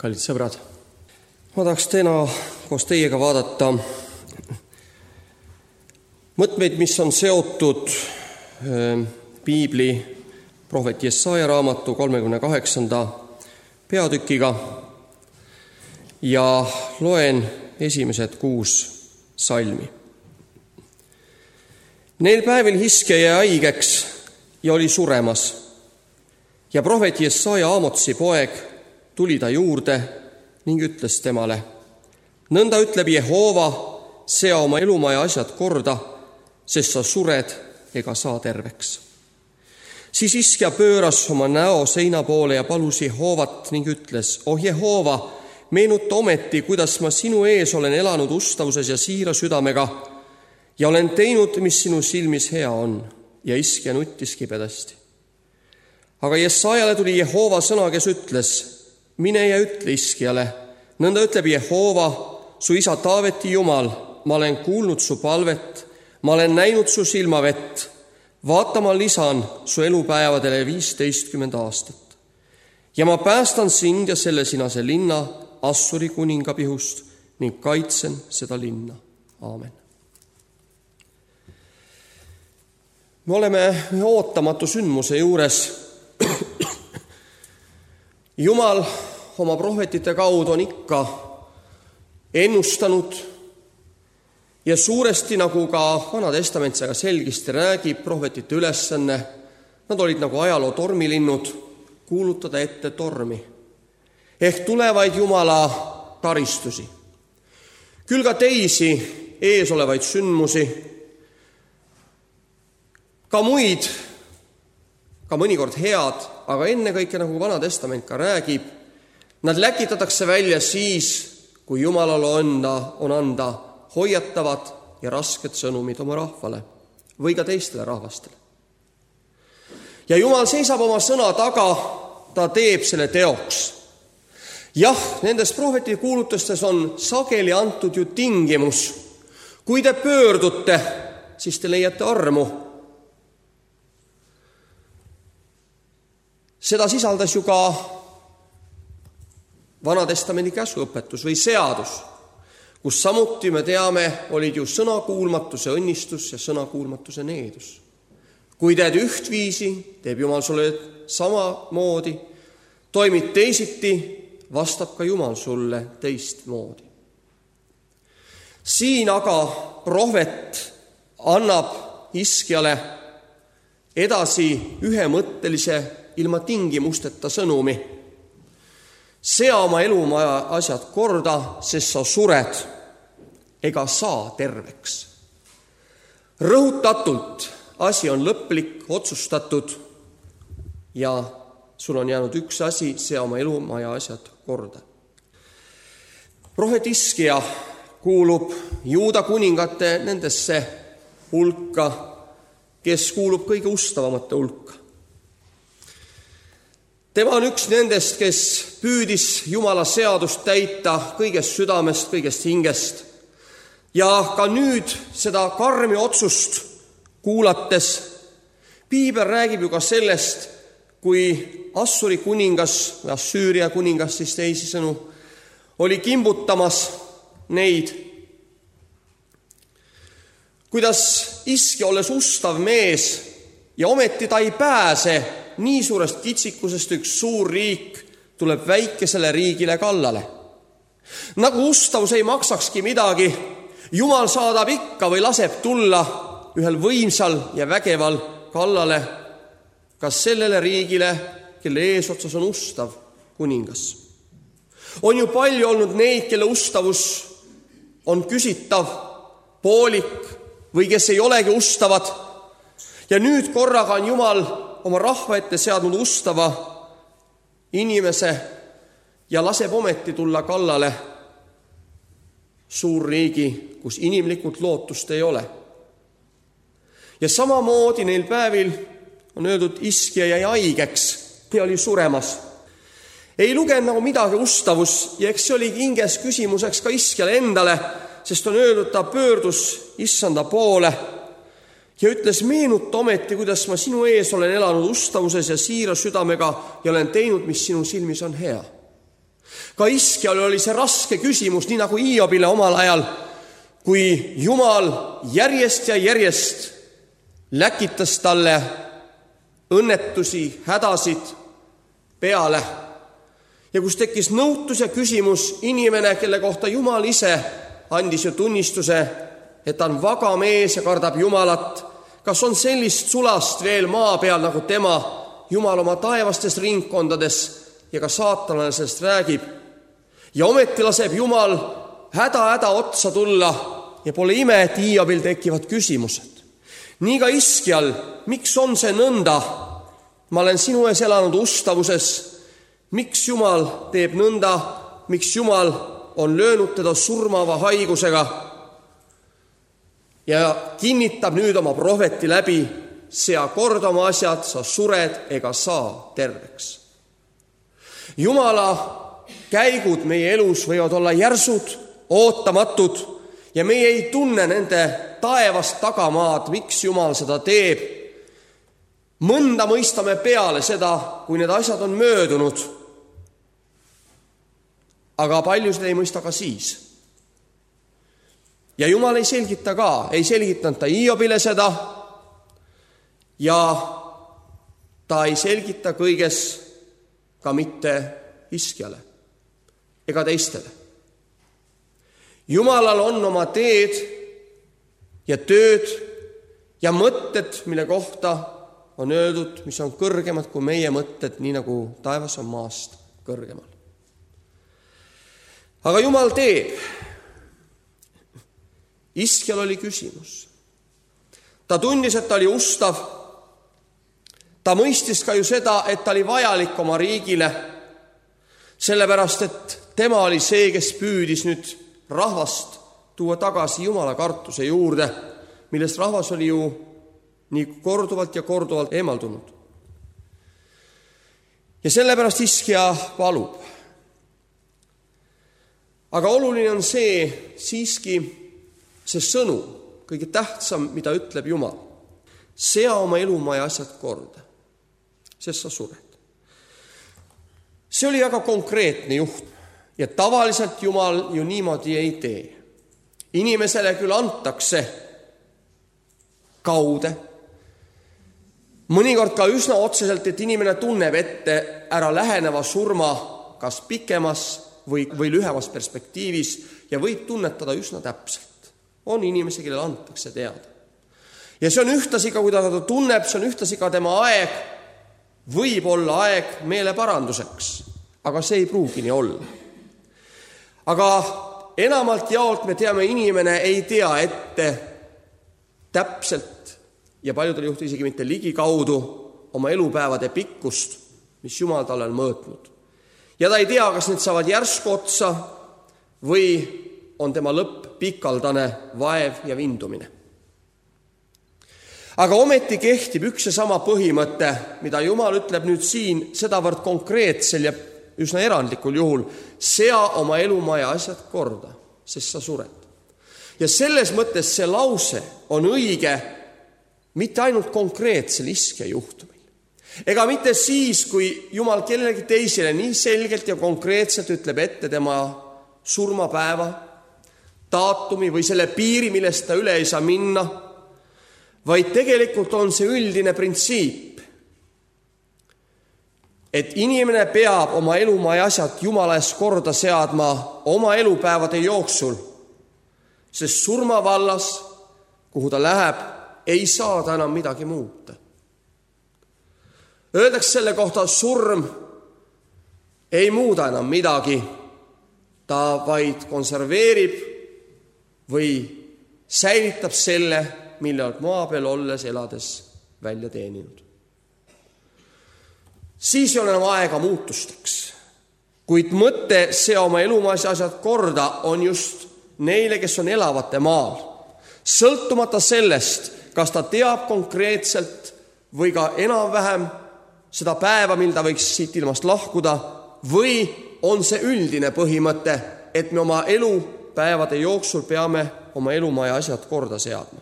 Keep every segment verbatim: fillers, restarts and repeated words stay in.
Kallid sõbrad, ma tahaks täna koos teiega vaadata mõtmeid, mis on seotud piibli prohvet Jesaja raamatu kolmekümne kaheksanda peatükiga ja loen esimesed kuus salmi. Neil päevil Hiske jäi haigeks ja oli suremas ja prohvet Jesaja Aamotsi poeg tuli ta juurde ning ütles temale: nõnda ütleb Jehova, sea oma elumaja asjad korda, sest sa sured ega saa terveks. Siis Hiskja pööras oma näo seina poole ja palus Jehovat ning ütles: oh Jehova, meenuta ometi, kuidas ma sinu ees olen elanud ustavuses ja siira südamega ja olen teinud, mis sinu silmis hea on. Ja Hiskja nuttis kibedasti. Aga Jesajale tuli Jehova sõna, kes ütles: mine ja ütle Hiskjale, nõnda ütleb Jehova, su isa Taaveti Jumal, ma olen kuulnud su palvet, ma olen näinud su silmavett, vaata ma lisan su elupäevadele viisteistkümmend aastat. Ja ma päästan sind ja selle sinase linna Assuri kuninga pihust ning kaitsen seda linna. Aamen. Me oleme ootamatu sündmuse juures. Jumal oma prohvetite kaudu on ikka ennustanud ja suuresti, nagu ka Vana Testament väga selgesti räägib, prohvetite ülesanne, nad olid nagu ajaloo tormilinnud, kuulutada ette tormi ehk tulevaid Jumala karistusi. Küll ka teisi ees olevaid sündmusi, ka muid, ka mõnikord head, aga ennekõike, nagu Vana Testament ka räägib, nad läkitatakse välja siis, kui Jumalal on, on anda hoiatavad ja rasked sõnumid oma rahvale või ka teistele rahvastele. Ja Jumal seisab oma sõna taga, ta teeb selle teoks. Jah, nendes prohveti kuulutustes on sageli antud ju tingimus. Kui te pöördute, siis te leiate armu. Seda sisaldas ju ka Vana Testamendi käsuõpetus või seadus, kus samuti me teame, olid ju sõnakuulmatuse õnnistus ja sõnakuulmatuse needus. Kui teed ühtviisi, teeb Jumal sulle samamoodi, toimid teisiti, vastab ka Jumal sulle teistmoodi. Siin aga prohvet annab Hiskjale edasi ühemõttelise ilma tingimusteta sõnumi. Sea oma elumaja asjad korda, sest sa sured ega saa terveks. Rõhutatult asi on lõplik, otsustatud ja sul on jäänud üks asi, sea oma elumaja asjad korda. Prohvet Hiskja kuulub Juuda kuningate nendesse hulka, kes kuulub kõige ustavamate hulka. Tema on üks nendest, kes püüdis Jumala seadust täita kõigest südamest, kõigest hingest. Ja ka nüüd seda karmi otsust kuulates, piibel räägib ju ka sellest, kui Assuri kuningas või Assüüria kuningas, siis teisisõnu, oli kimbutamas neid. Kuidas Hiskja, olles ustav mees ja ometi ta ei pääse nii suurest kitsikusest, üks suur riik tuleb väikesele riigile kallale. Nagu ustavus ei maksakski midagi, Jumal saadab ikka või laseb tulla ühel võimsal ja vägeval kallale kas sellele riigile, kelle eesotsas on ustav kuningas. On ju palju olnud neid, kelle ustavus on küsitav, poolik või kes ei olegi ustavad. Ja nüüd korraga on Jumal oma rahva ette seadnud ustava inimese ja laseb ometi tulla kallale suur riigi, kus inimlikult lootust ei ole. Ja samamoodi neil päevil on öeldud, Hiskja jäi haigeks ja oli suremas. Ei lugenud nagu midagi ustavus ja eks see oli hinges küsimuseks ka Hiskjale endale, sest on öeldud, ta pöördus issanda poole ja ütles: meenuta ometi, kuidas ma sinu ees olen elanud ustavuses ja siira südamega ja olen teinud, mis sinu silmis on hea. Ka Iskjal oli see raske küsimus, nii nagu Hiobile omal ajal, kui Jumal järjest ja järjest läkitas talle õnnetusi, hädasid peale. Ja kus tekkis nõutus ja küsimus, inimene, kelle kohta Jumal ise andis ju tunnistuse, et ta on vaga mees ja kardab Jumalat, kas on sellist sulast veel maa peal nagu tema, Jumal oma taevastes ringkondades, ja ka saatanale sellest räägib. Ja ometi laseb Jumal häda-häda otsa tulla ja pole ime, et Hiobil tekivad küsimused. Nii ka Iskjal, miks on see nõnda? Ma olen sinu ees elanud ustavuses. Miks Jumal teeb nõnda? Miks Jumal on löönud teda surmava haigusega? Ja kinnitab nüüd oma prohveti läbi, sea kord oma asjad, sa sured ega saa terveks. Jumala käigud meie elus võivad olla järsud, ootamatud ja meie ei tunne nende taevast tagamaad, miks Jumal seda teeb. Mõnda mõistame peale seda, kui need asjad on möödunud, aga paljusid ei mõista ka siis. Ja Jumal ei selgita ka, ei selgitanud ta Hiobile seda ja ta ei selgita kõiges ka mitte Iskjale ega teistele. Jumalal on oma teed ja tööd ja mõtted, mille kohta on öeldud, mis on kõrgemad kui meie mõtted, nii nagu taevas on maast kõrgemal. Aga Jumal teeb. Iskjal oli küsimus. Ta tundis, et ta oli ustav. Ta mõistis ka ju seda, et ta oli vajalik oma riigile, sellepärast, et tema oli see, kes püüdis nüüd rahvast tuua tagasi Jumala kartuse juurde, millest rahvas oli ju nii korduvalt ja korduvalt eemaldunud. Ja sellepärast Iskja palub. Aga oluline on see siiski see sõnu, kõige tähtsam, mida ütleb Jumal. Sea oma elumaja asjad korda, sest sa sured. See oli väga konkreetne juht ja tavaliselt Jumal ju niimoodi ei tee. Inimesele küll antakse kaude, mõnikord ka üsna otseselt, et inimene tunneb ette ära läheneva surma kas pikemas või, või lühemas perspektiivis ja võib tunnetada üsna täpselt. On inimesi, kellele antakse teada. Ja see on ühtasi ka, kui ta ta tunneb, see on ühtasi ka tema aeg, võib olla aeg meeleparanduseks, aga see ei pruugi nii olla. Aga enamalt jaolt me teame, inimene ei tea ette täpselt ja paljudel juhtul isegi mitte ligikaudu oma elupäevade pikkust, mis Jumal talle on mõõtnud. Ja ta ei tea, kas need saavad järsku otsa või on tema lõpp pikaldane vaev ja vindumine. Aga ometi kehtib üks ja sama põhimõte, mida Jumal ütleb nüüd siin sedavõrd konkreetsel ja üsna erandlikul juhul, sea oma elumaja asjad korda, sest sa sured. Ja selles mõttes see lause on õige mitte ainult konkreetsel Iskja juhtumil. Ega mitte siis, kui Jumal kellelegi teisele nii selgelt ja konkreetselt ütleb ette tema surmapäeva, daatumi või selle piiri, millest ta üle ei saa minna, vaid tegelikult on see üldine printsiip, et inimene peab oma elumaja asjad Jumala ees korda seadma oma elupäevade jooksul, sest surmavallas, kuhu ta läheb, ei saa ta enam midagi muuta. Öeldakse selle kohta, surm ei muuda enam midagi, ta vaid konserveerib või säilitab selle, mille olet maa peal olles elades välja teeninud. Siis ei ole enam aega muutusteks, kuid mõte sea oma elumajas asjad korda on just neile, kes on elavate maal. Sõltumata sellest, kas ta teab konkreetselt või ka enam-vähem seda päeva, mil ta võiks siit ilmast lahkuda, või on see üldine põhimõte, et me oma elupäevade jooksul peame oma elumaja asjad korda seadma.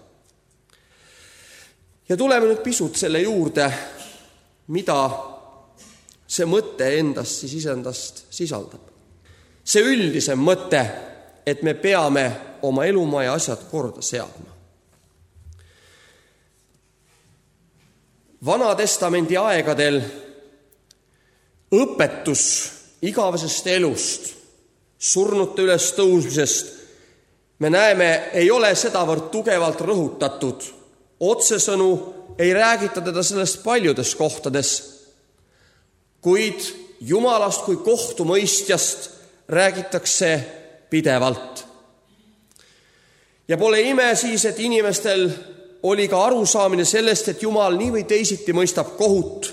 Ja tuleme nüüd pisut selle juurde, mida see mõte endast siis isendast sisaldab. see üldisem mõte, et me peame oma elumaja asjad korda seadma. Vanatestamendi aegadel õpetus igavesest elust, surnute üles tõusmisest, me näeme, ei ole sedavõrd tugevalt rõhutatud. Otsesõnu ei räägita teda sellest paljudes kohtades, kuid Jumalast kui kohtumõistjast räägitakse pidevalt. Ja pole ime siis, et inimestel oli ka arusaamine sellest, et Jumal nii või teisiti mõistab kohut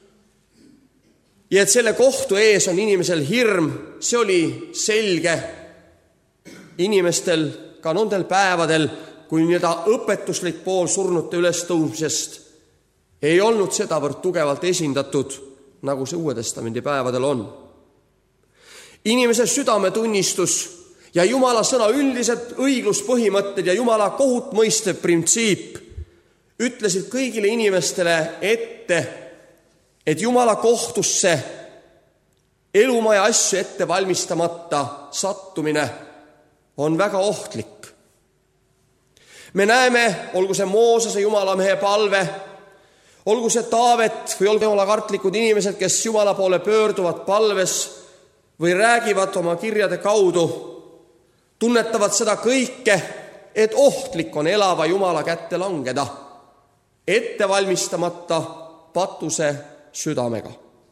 ja et selle kohtu ees on inimesel hirm. See oli selge inimestel ka nendel päevadel, kui nii-öelda õpetuslik pool surnute ülestõusmisest ei olnud sedavõrd tugevalt esindatud, nagu see Uue Testamendi päevadel on. Inimese südametunnistus ja Jumala sõna üldised õigluspõhimõtted ja Jumala kohut mõistev printsiip ütlesid kõigile inimestele ette, et Jumala kohtusse elumaja asju ette valmistamata sattumine on väga ohtlik. Me näeme, olgu see Moosese Jumala mehe palve, olgu see Taavet või olgu Jumala kartlikud inimesed, kes Jumala poole pöörduvad palves või räägivad oma kirjade kaudu, tunnetavad seda kõike, et ohtlik on elava Jumala kätte langeda, ette valmistamata patuse südamega.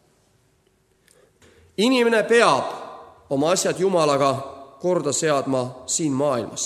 Inimene peab oma asjad Jumalaga korda seadma siin maailmas.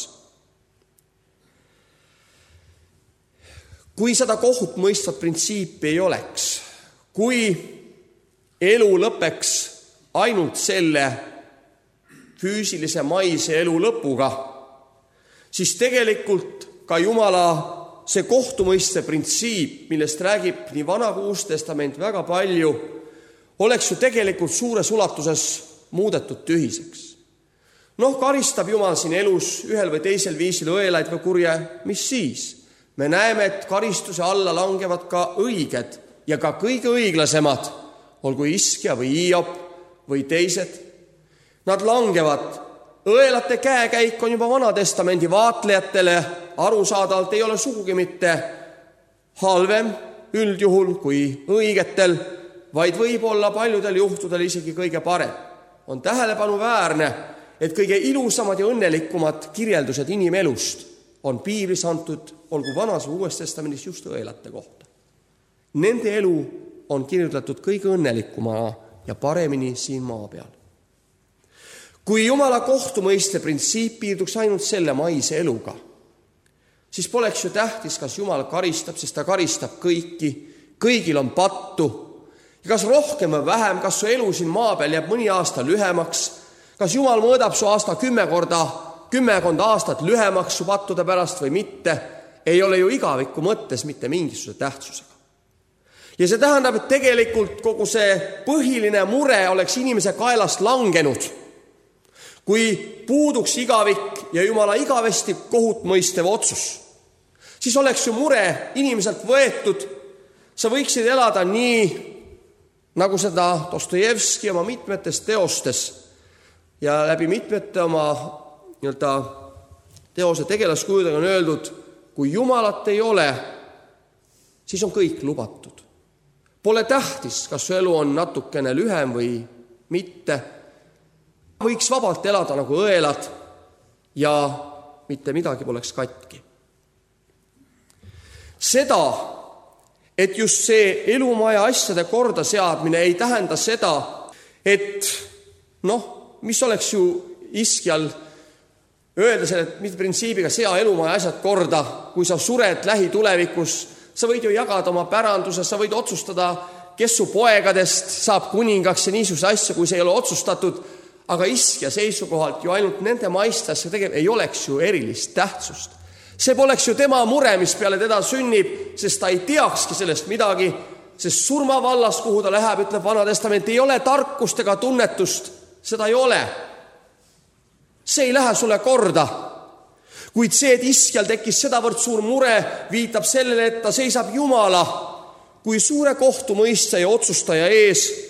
Kui seda kohut mõistvat printsiipi ei oleks, kui elu lõpeks ainult selle füüsilise maise elu lõpuga, siis tegelikult ka Jumala see kohtumõiste printsiip, millest räägib nii Vana kui Uus Testament väga palju, oleks ju tegelikult suures ulatuses muudetud tühiseks. Noh, karistab Jumal siin elus ühel või teisel viisil õelaid või kurje, mis siis? Me näeme, et karistuse alla langevad ka õiged ja ka kõige õiglasemad, olgu Iskja või Hiob või teised. Nad langevad. Õelate käekäik on juba Vanatestamendi vaatlejatele arusaadavalt ei ole sugugi mitte halvem üldjuhul kui õigetel, vaid võib olla paljudel juhtudel isegi kõige parem. On tähelepanuväärne, et kõige ilusamad ja õnnelikumad kirjeldused inimelust on piiblis antud, olgu Vanas või Uues Testamendis, just õelate kohta. Nende elu on kirjeldatud kõige õnnelikumana ja paremini siin maa peal. Kui Jumala kohtumõiste printsiip piirduks ainult selle maise eluga, siis poleks ju tähtis, kas Jumal karistab, sest ta karistab kõiki, kõigil on pattu. Ja kas rohkem või vähem, kas su elu siin maa peal jääb mõni aasta lühemaks, kas Jumal mõõdab su aasta kümme korda, kümmekond aastat lühemaks su pattude pärast või mitte, ei ole ju igaviku mõttes mitte mingisuguse tähtsusega. Ja see tähendab, et tegelikult kogu see põhiline mure oleks inimese kaelast langenud, kui puuduks igavik ja Jumala igavesti kohut mõistev otsus, siis oleks ju mure inimeselt võetud. Sa võiksid elada nii, nagu seda Dostojevski oma mitmetes teostes ja läbi mitmete oma nii-öelda teose tegelaskujudega on öeldud, kui Jumalat ei ole, siis on kõik lubatud. Pole tähtis, kas su elu on natukene lühem või mitte. Võiks vabalt elada nagu õelad ja mitte midagi poleks katki. Seda, et just see elumaja asjade korda seadmine ei tähenda seda, et noh, mis oleks ju Iskjal öelda selle mis printsiibiga sea elumaja asjad korda, kui sa sured lähitulevikus, sa võid ju jagada oma päranduse, sa võid otsustada, kes su poegadest saab kuningaks ja niisuguse asja, kui see ei ole otsustatud, aga Iskja seisukohalt ju ainult nende maiste asja tegev ei oleks ju erilist tähtsust. See poleks ju tema mure, mis peale teda sünnib, sest ta ei teakski sellest midagi, sest surmavallas, kuhu ta läheb, ütleb Vana Testament, ei ole tarkust ega tunnetust, seda ei ole. See ei lähe sulle korda. Kuid see, et Iskjal tekkis sedavõrd suur mure, viitab sellele, et ta seisab Jumala kui suure kohtumõistja ja otsustaja ees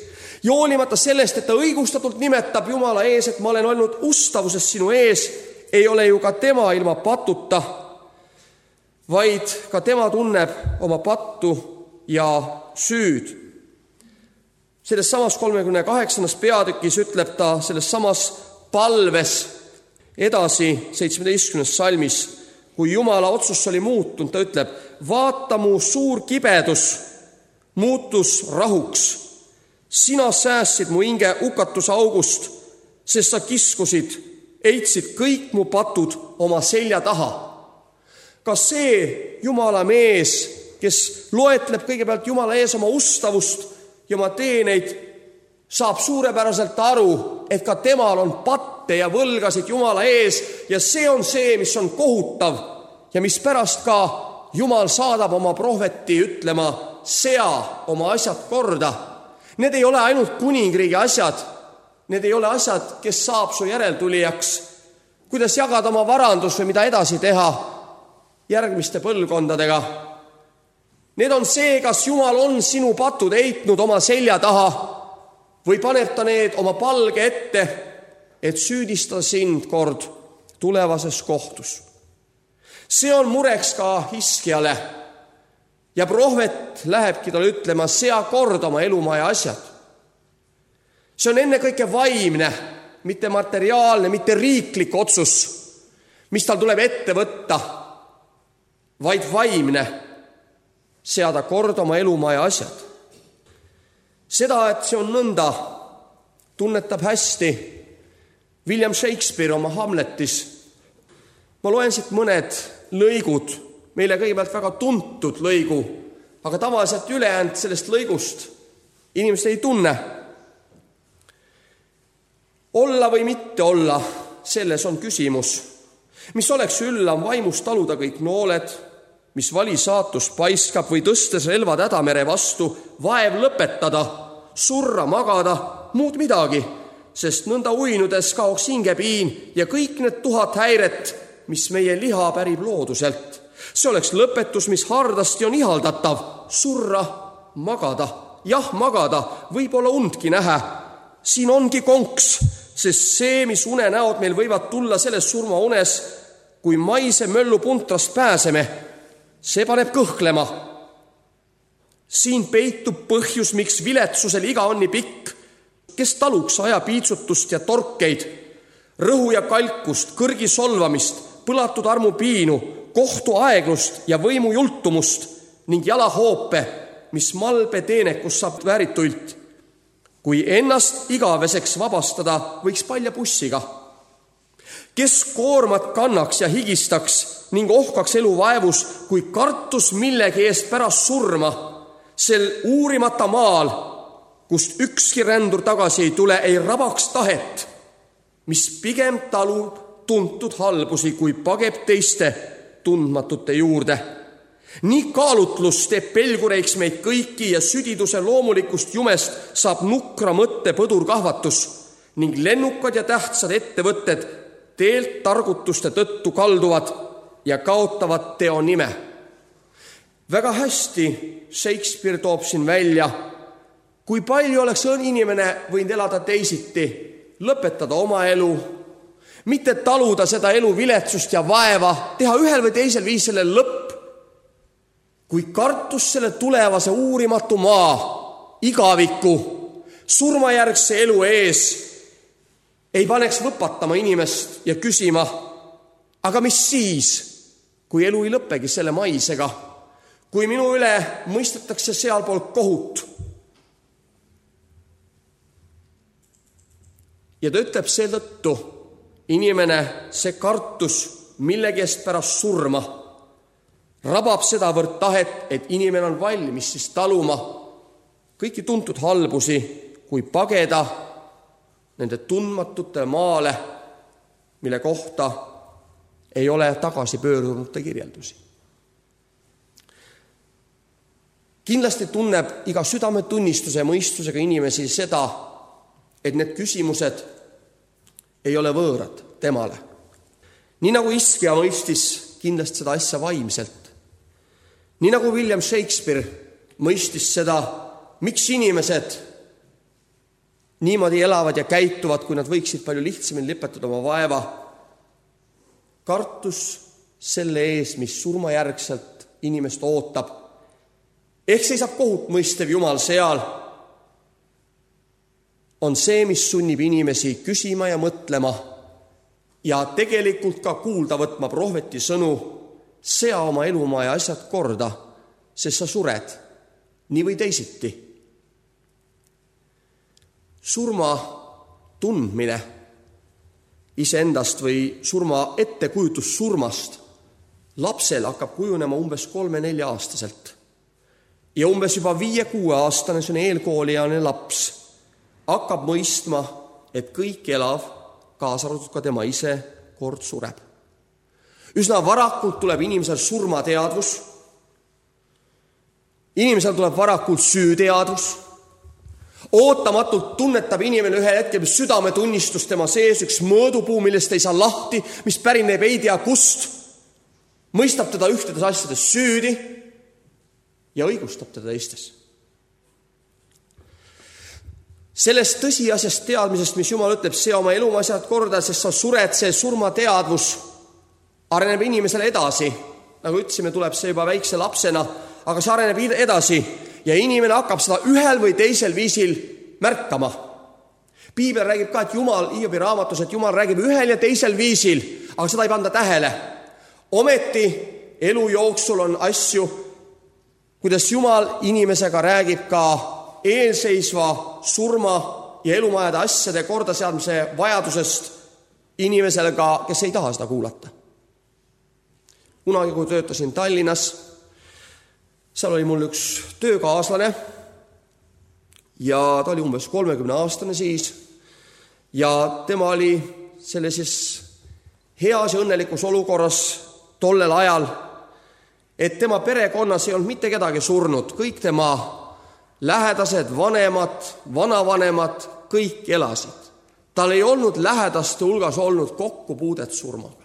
Ja hoolimata sellest, et ta õigustatult nimetab Jumala ees, et ma olen olnud ustavuses sinu ees, ei ole ju ka tema ilma patuta, vaid ka tema tunneb oma pattu ja süüd. Selles samas kolmekümne kaheksandas peatükis ütleb ta selles samas palves edasi seitsmeteistkümnes salmis, kui Jumala otsus oli muutunud, ta ütleb, vaata mu suur kibedus muutus rahuks. Sina säästsid mu hinge hukatuse august, sest sa kiskusid, heitsid kõik mu patud oma selja taha. Kas see Jumala mees, kes loetleb kõigepealt Jumala ees oma ustavust ja oma teeneid, saab suurepäraselt aru, et ka temal on patte ja võlgasid Jumala ees ja see on see, mis on kohutav ja mis pärast ka Jumal saadab oma prohveti ütlema, sea oma asjad korda. Need ei ole ainult kuningriigi asjad, need ei ole asjad, kes saab su järeltulijaks, kuidas jagada oma varandus või mida edasi teha järgmiste põlvkondadega. Need on see, kas Jumal on sinu patud heitnud oma selja taha või paneb ta need oma palge ette, et süüdistada sind kord tulevases kohtus. See on mureks ka Hiskiale ja prohvet lähebki talle ütlema, sea kord oma elumaja asjad. See on ennekõike vaimne, mitte materiaalne, mitte riiklik otsus, mis tal tuleb ette võtta, vaid vaimne, seada kord oma elumaja asjad. Seda, et see on nõnda, tunnetab hästi William Shakespeare oma Hamletis. Ma loen siit mõned lõigud, meile kõigepealt väga tuntud lõigu, aga tavaliselt ülejäänud sellest lõigust inimesed ei tunne. Olla või mitte olla, selles on küsimus. Mis oleks üllam vaimust taluda kõik nooled, mis vali saatus paiskab või tõstes relvad hädamere vastu, vaev lõpetada, surra magada, muud midagi, sest nõnda uinudes kaoks hingepiin ja kõik need tuhat häiret, mis meie liha pärib looduselt. See oleks lõpetus, mis hardasti on ihaldatav, surra, magada, jah, magada, võib-olla undki nähe. Siin ongi konks, sest see, mis unenäod meil võivad tulla selles surmaunes, kui maise möllu puntrast pääseme, see paneb kõhklema. Siin peitub põhjus, miks viletsusel iga on nii pikk, kes taluks aja piitsutust ja torkeid, rõhu ja kalkust, kõrgi solvamist, põlatud armu piinu, kohtu aeglust ja võimu jultumust ning jalahoope, mis malbe teenekus saab vääritult. Kui ennast igaveseks vabastada, võiks palja bussiga. Kes koormat kannaks ja higistaks ning ohkaks elu vaevus, kui kartus millegi eest pärast surma, sel uurimata maal, kust ükski rändur tagasi ei tule, ei rabaks tahet, mis pigem talub tuntud halbusi, kui pageb teiste tundmatute juurde. Nii kaalutlus teeb pelgureiks meid kõiki ja südiduse loomulikust jumest saab nukra mõtte põdur kahvatus ning lennukad ja tähtsad ettevõtted teelt targutuste tõttu kalduvad ja kaotavad teo nime. Väga hästi Shakespeare toob siin välja, kui palju oleks inimene võinud elada teisiti, lõpetada oma elu, mitte taluda seda elu viletsust ja vaeva, teha ühel või teisel viisele lõpp, kui kartus selle tulevase uurimatu maa, igaviku, surmajärgse elu ees ei paneks võpatama inimest ja küsima, aga mis siis, kui elu ei lõppegi selle maisega, kui minu üle mõistetakse sealpool kohut. Ja ta ütleb seetõttu, inimene, see kartus millegi eest pärast surma rabab sedavõrd tahet, et inimene on valmis siis taluma kõiki tuntud halbusi, kui pageda nende tundmatute maale, mille kohta ei ole tagasi pöördunute kirjeldusi. Kindlasti tunneb iga südametunnistuse ja mõistusega inimesi seda, et need küsimused ei ole võõrad temale. Nii nagu Hiskia mõistis kindlasti seda asja vaimselt. Nii nagu William Shakespeare mõistis seda, miks inimesed niimoodi elavad ja käituvad, kui nad võiksid palju lihtsamini lõpetada oma vaeva. Kartus selle ees, mis surmajärgselt inimest ootab. Ehk seisab kohut mõistev Jumal seal, on see, mis sunnib inimesi küsima ja mõtlema ja tegelikult ka kuulda võtma prohveti sõnu, sea oma elumaa ja asjad korda, sest sa sured nii või teisiti. Surma tundmine iseendast või surma ettekujutus surmast lapsel hakkab kujunema umbes kolme-nelja aastaselt. Ja umbes juba viie-kuue aastane, see on eelkooliane laps, hakkab mõistma, et kõik elav, kaasa arvatud ka tema ise, kord sureb. Üsna varakult tuleb inimesel surmateadvus, inimesel tuleb varakult süüteadvus, ootamatult tunnetab inimene ühel hetkel südametunnistus tema sees, üks mõõdupuu, millest ei saa lahti, mis pärineb ei tea kust, mõistab teda ühtedes asjades süüdi ja õigustab teda teistes. Sellest tõsiasjast teadmisest, mis Jumal ütleb, see oma elumasjad korda, sest sa sured, see surmateadvus areneb inimesele edasi. Nagu ütlesime, tuleb see juba väikse lapsena, aga see areneb edasi ja inimene hakkab seda ühel või teisel viisil märkama. Piibel räägib ka, et Jumal, Hiobi raamatus, et Jumal räägib ühel ja teisel viisil, aga seda ei panda tähele. Ometi elu jooksul on asju, kuidas Jumal inimesega räägib ka eelseisva surma ja elumajade asjade kordaseadmise vajadusest inimesele ka, kes ei taha seda kuulata. Kunagi, kui töötasin Tallinnas, seal oli mul üks töökaaslane ja ta oli umbes kolmekümne aastane siis ja tema oli sellises heas ja õnnelikus olukorras tollel ajal, et tema perekonnas ei olnud mitte kedagi surnud, kõik tema lähedased, vanemad, vanavanemad, kõik elasid. Tal ei olnud lähedaste hulgas olnud kokkupuudet surmaga.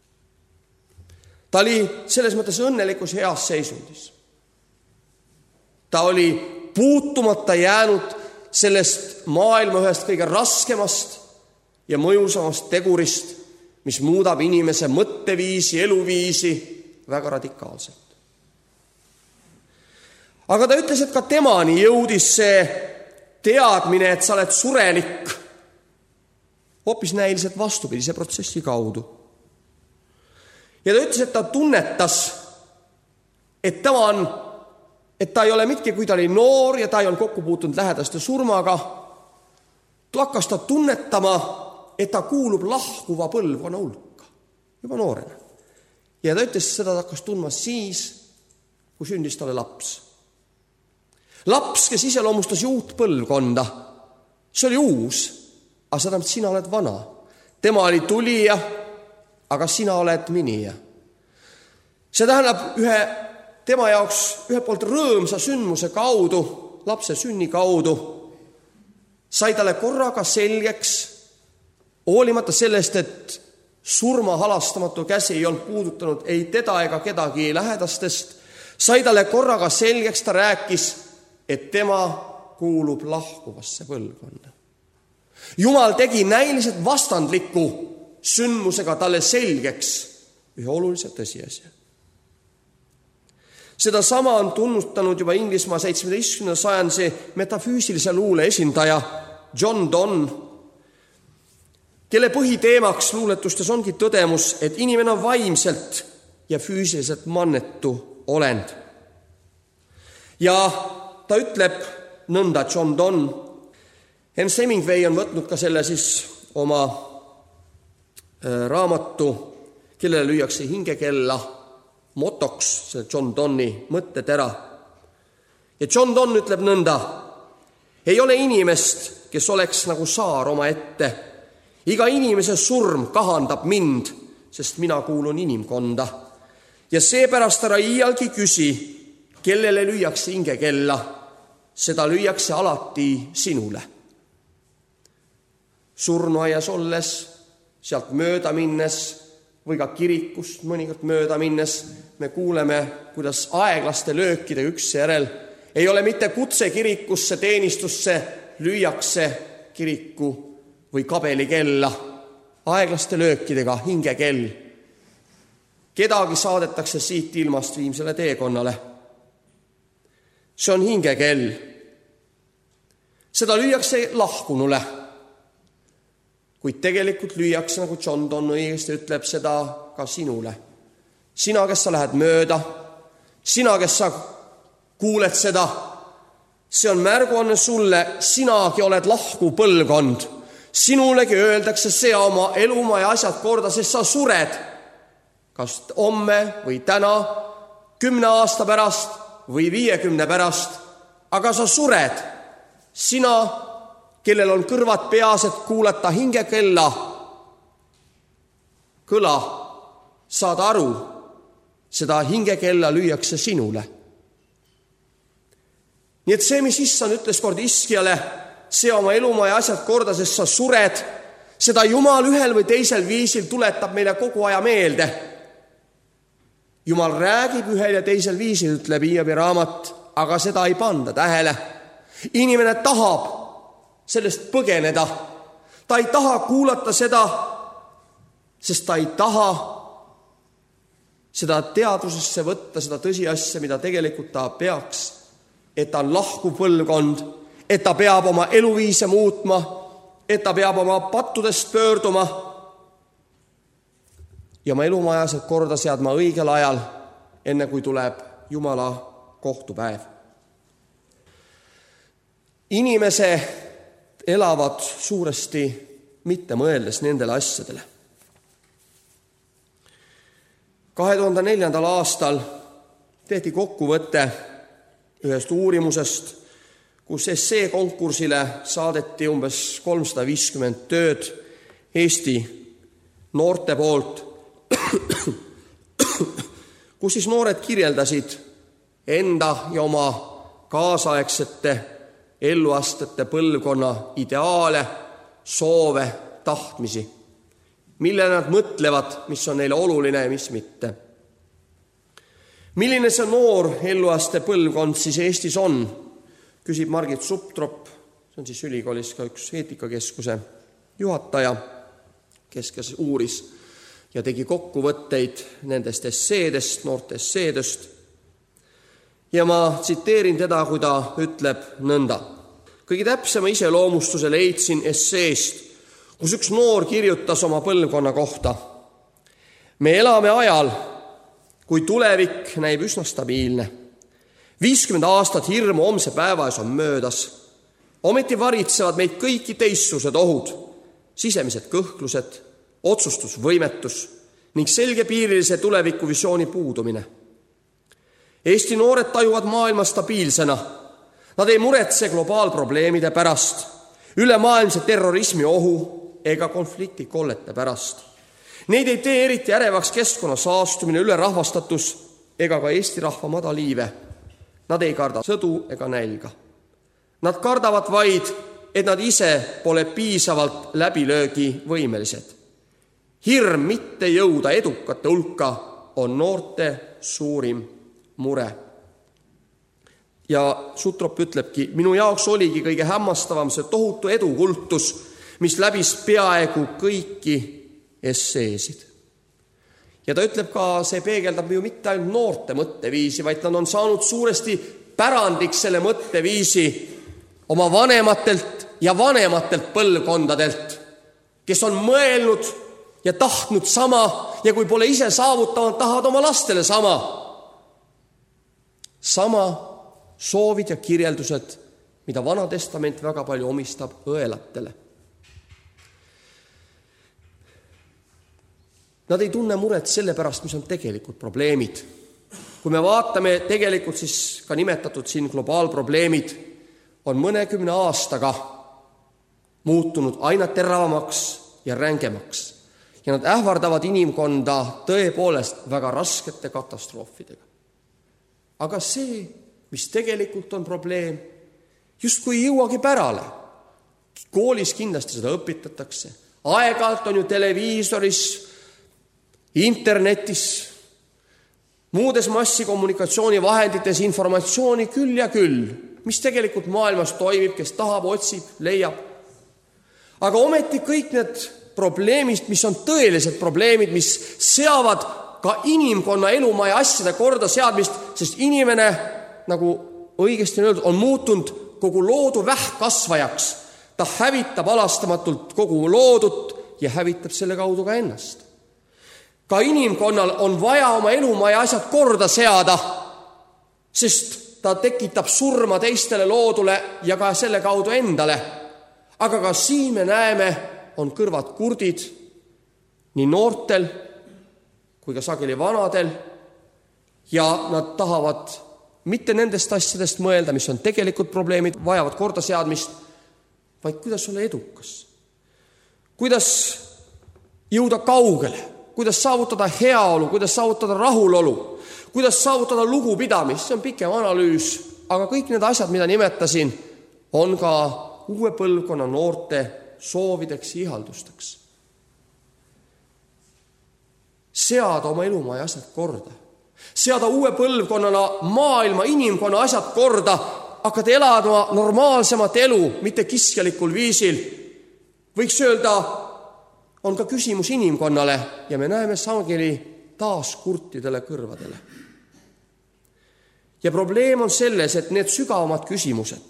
Ta oli selles mõttes õnnelikus heas seisundis. Ta oli puutumata jäänud sellest maailma ühest kõige raskemast ja mõjusamast tegurist, mis muudab inimese mõtteviisi, eluviisi väga radikaalselt. Aga ta ütles, et ka temani jõudis see teadmine, et sa oled surelik, hoopis näiliselt vastupidise protsessi kaudu. Ja ta ütles, et ta tunnetas, et ta on, et ta ei ole mitke, kui ta oli noor ja ta ei olnud kokku puutunud lähedaste surmaga, ta hakkas ta tunnetama, et ta kuulub lahkuva põlvkonna hulka, juba noorena. Ja ta ütles, et seda ta hakkas tundma siis, kui sündis talle laps. Laps, kes iseloomustas uut põlvkonda, see oli uus, aga seda, et sina oled vana. Tema oli tulija, aga sina oled minija. See tähendab ühe tema jaoks ühe poolt rõõmsa sündmuse kaudu, lapse sünni kaudu, sai talle korraga selgeks, hoolimata sellest, et surma halastamatu käsi ei olnud puudutanud ei teda ega kedagi lähedastest, sai talle korraga selgeks, ta rääkis, et tema kuulub lahkuvasse põlvkonda. Jumal tegi näiliselt vastandliku sündmusega talle selgeks ühe olulise tõsiasja. Seda sama on tunnustanud juba Inglismaa seitsmeteistkümnenda sajandi metafüüsilise luule esindaja John Donne, kelle põhiteemaks luuletustes ongi tõdemus, et inimene on vaimselt ja füüsiliselt mannetu olend. Ja ta ütleb nõnda, John Donne, Ernest Hemingway on võtnud ka selle siis oma raamatu, kellele lüüakse hingekella motoks, see John Donne'i mõttetera. Ja John Donne ütleb nõnda, ei ole inimest, kes oleks nagu saar oma ette. Iga inimese surm kahandab mind, sest mina kuulun inimkonda. Ja seepärast ära iialgi küsi, kellele lüüakse hingekella, seda lüüakse alati sinule. Surnuaias olles, sealt mööda minnes või ka kirikust mõnikord mööda minnes, me kuuleme, kuidas aeglaste löökide üks järel ei ole mitte kutse kirikusse, teenistusse, lüüakse kiriku või kabelikella, aeglaste löökidega hingekell. Kedagi saadetakse siit ilmast viimsele teekonnale. See on hingekell. Seda lüüakse lahkunule, kuid tegelikult lüüakse, nagu John Donne õigesti ütleb, seda ka sinule. Sina, kes sa lähed mööda, sina, kes sa kuuled seda, see on märguanne sulle, sinagi oled lahku põlvkond. Sinulegi öeldakse see oma elumaa ja asjad korda, sest sa sured. Kas homme või täna, kümne aasta pärast või viiekümne pärast, aga sa sured. Sina, kellel on kõrvad peas, et kuulata hingekella kõla, saad aru, seda hingekella lüüakse sinule. Nii et see, mis Issand ütles kord Iskjale, see oma elumaa ja asjad korda, sest sa sured, seda Jumal ühel või teisel viisil tuletab meile kogu aja meelde. Jumal räägib ühel ja teisel viisil, ütleb Hiobi raamat, aga seda ei panda tähele. Inimene tahab sellest põgeneda. Ta ei taha kuulata seda, sest ta ei taha seda teadvusesse võtta, seda tõsiasja, mida tegelikult ta peaks, et ta on lahku põlvkond, et ta peab oma eluviise muutma, et ta peab oma pattudest pöörduma ja oma elumajased korda seadma õigel ajal, enne kui tuleb Jumala kohtupäev. Inimese elavad suuresti mitte mõeldes nendele asjadele. kahe tuhande neljandal aastal tehti kokkuvõte ühest uurimusest, kus essee konkursile saadeti umbes kolmsada viiskümmend tööd Eesti noorte poolt, kus siis noored kirjeldasid enda ja oma kaasaegsete elluastete põlvkonna ideaale, soove, tahtmisi, mille nad mõtlevad, mis on neile oluline ja mis mitte. Milline see noor elluaste põlvkond siis Eestis on, küsib Margit Suptrop, see on siis ülikoolis ka üks eetikakeskuse juhataja, kes kes uuris ja tegi kokkuvõtteid nendest esseedest, noorte esseedest. Ja ma tsiteerin teda, kui ta ütleb nõnda. Kõige täpsema iseloomustuse leidsin esseest, kus üks noor kirjutas oma põlvkonna kohta. Me elame ajal, kui tulevik näib üsna stabiilne. viiskümmend aastat hirmu homse päeva ees on möödas. Ometi varitsevad meid kõiki teistsused ohud, sisemised kõhklused, otsustusvõimetus ning selgepiirilise tulevikuvisiooni puudumine. Eesti noored tajuvad maailma stabiilsena. Nad ei muretse globaalprobleemide pärast, ülemaailmse terrorismi ohu ega konfliktikollete pärast. Neid ei tee eriti ärevaks keskkonna saastumine, ülerahvastatus ega ka Eesti rahva madaliive. Nad ei karda sõdu ega nälga. Nad kardavad vaid, et nad ise pole piisavalt läbilöögi võimelised. Hirm mitte jõuda edukate hulka on noorte suurim mure. Ja Sutrop ütlebki, minu jaoks oligi kõige hämmastavam see tohutu edukultus, mis läbis peaaegu kõiki esseesid. Ja ta ütleb ka, see peegeldab ju mitte ainult noorte mõtteviisi, vaid nad on saanud suuresti pärandiks selle mõtteviisi oma vanematelt ja vanematelt põlvkondadelt, kes on mõelnud ja tahtnud sama ja kui pole ise saavutanud, tahavad oma lastele sama. Sama soovid ja kirjeldused, mida Vana Testament väga palju omistab õelatele. Nad ei tunne muret selle pärast, mis on tegelikult probleemid. Kui me vaatame tegelikult siis ka nimetatud siin globaalprobleemid, on mõnekümne aastaga muutunud aina teravamaks ja rängemaks. Ja nad ähvardavad inimkonda tõepoolest väga raskete katastroofidega. Aga see, mis tegelikult on probleem, justkui ei jõuagi pärale. Koolis kindlasti seda õpitatakse. Aeg-ajalt on ju televiisoris, internetis, muudes massikommunikatsioonivahendites informatsiooni küll ja küll, mis tegelikult maailmas toimib, kes tahab, otsib, leiab. Aga ometi kõik need probleemid, mis on tõelised probleemid, mis seavad ka inimkonna elumaja asjade korda seadmist, sest inimene, nagu õigesti on öeldud, on muutunud kogu loodu vähkkasvajaks. Ta hävitab alastamatult kogu loodut ja hävitab selle kaudu ka ennast. Ka inimkonnal on vaja oma elumaja asjad korda seada, sest ta tekitab surma teistele loodule ja ka selle kaudu endale. Aga ka siin me näeme, on kõrvad kurdid nii noortel kui ka sageli vanadel ja nad tahavad mitte nendest asjadest mõelda, mis on tegelikult probleemid, vajavad korda seadmist, vaid kuidas olla edukas. Kuidas jõuda kaugele, kuidas saavutada heaolu, kuidas saavutada rahulolu, kuidas saavutada lugupidamist, see on pikem analüüs, aga kõik need asjad, mida nimetasin, on ka uue põlvkonna noorte soovideks ja ihaldusteks. Seada oma elumaja asjad korda. Seada uue põlvkonnana maailma inimkonna asjad korda, hakata elama normaalsemat elu, mitte kiskjalikul viisil. Võiks öelda, on ka küsimus inimkonnale ja me näeme sageli taas kurtidele kõrvadele. Ja probleem on selles, et need sügavamad küsimused,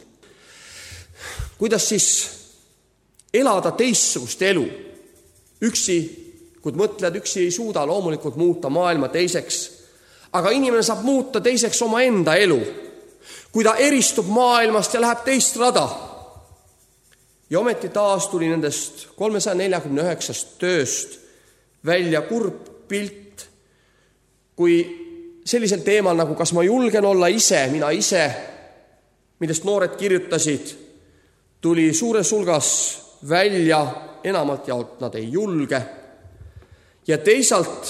kuidas siis elada teistsugust elu, üksi, kui mõtled, üksi ei suuda loomulikult muuta maailma teiseks, aga inimene saab muuta teiseks oma enda elu, kui ta eristub maailmast ja läheb teist rada. Ja ometi taas tuli nendest kolmesaja neljakümne üheksast tööst välja kurb pilt, kui sellisel teemal nagu kas ma julgen olla ise, mina ise, millest noored kirjutasid, tuli suures hulgas välja, enamalt jaolt nad ei julge. Ja teisalt,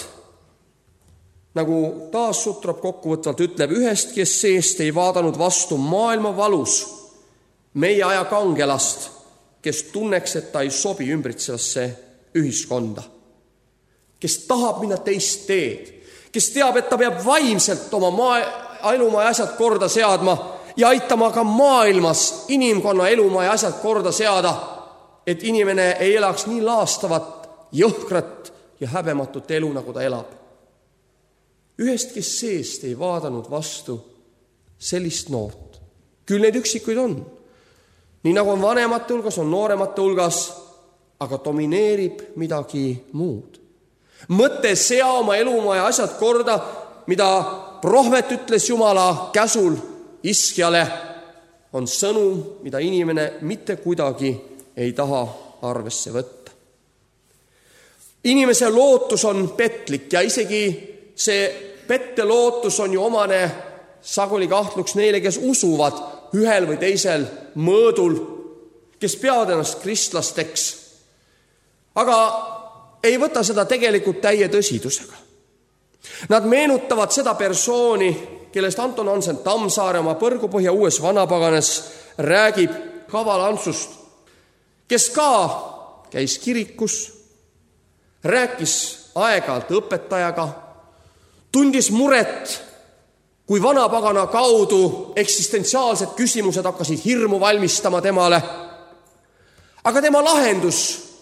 nagu taas Sutrop kokkuvõtvalt ütleb, ühest, kes seest ei vaadanud vastu maailma valus, meie aja kangelast, kes tunneks, et ta ei sobi ümbritsevasse ühiskonda, kes tahab minna teist teed, kes teab, et ta peab vaimselt oma maa, elumaja asjad korda seadma ja aitama ka maailmas inimkonna elumaja asjad korda seada, et inimene ei elaks nii laastavat, jõhkrat ja häbematut elu, nagu ta elab. Ühest, kes seest ei vaadanud vastu sellist noort. Küll neid üksikuid on. Nii nagu on vanemate hulgas, on nooremate hulgas, aga domineerib midagi muud. Mõte sea oma elumaja asjad korda, mida prohvet ütles Jumala käsul iskjale, on sõnum, mida inimene mitte kuidagi ei taha arvesse võtta. Inimese lootus on petlik ja isegi see pette lootus on ju omane saguli kahtluks neile, kes usuvad ühel või teisel mõõdul, kes peavad ennast kristlasteks, aga ei võta seda tegelikult täie tõsidusega. Nad meenutavad seda persooni, kellest Anton Hansen Tammsaare oma Põrgupõhja uues vanapaganes räägib Kavalantsust, kes ka käis kirikus, rääkis aeg-ajalt õpetajaga, tundis muret, kui vanapagana kaudu eksistentsiaalsed küsimused hakkasid hirmu valmistama temale. Aga tema lahendus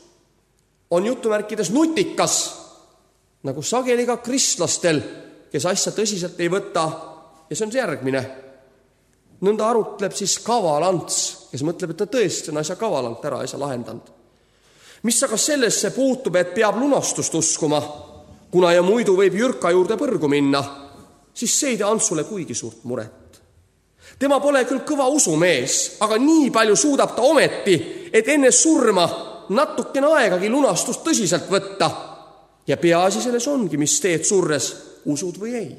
on jutumärkides nutikas, nagu sageli ka kristlastel, kes asja tõsiselt ei võta, ja see on see järgmine. Nõnda arutleb siis Kavalants, kes mõtleb, et ta tõesti on asja kavalant ära asja lahendanud. Mis aga sellesse puutub, et peab lunastust uskuma, kuna ja muidu võib jürka juurde põrgu minna, siis see ei tee Antsule kuigi suurt muret. Tema pole küll kõva usumees, aga nii palju suudab ta ometi, et enne surma natukene aegagi lunastust tõsiselt võtta. Ja peaasi selles ongi, mis teed surres, usud või ei.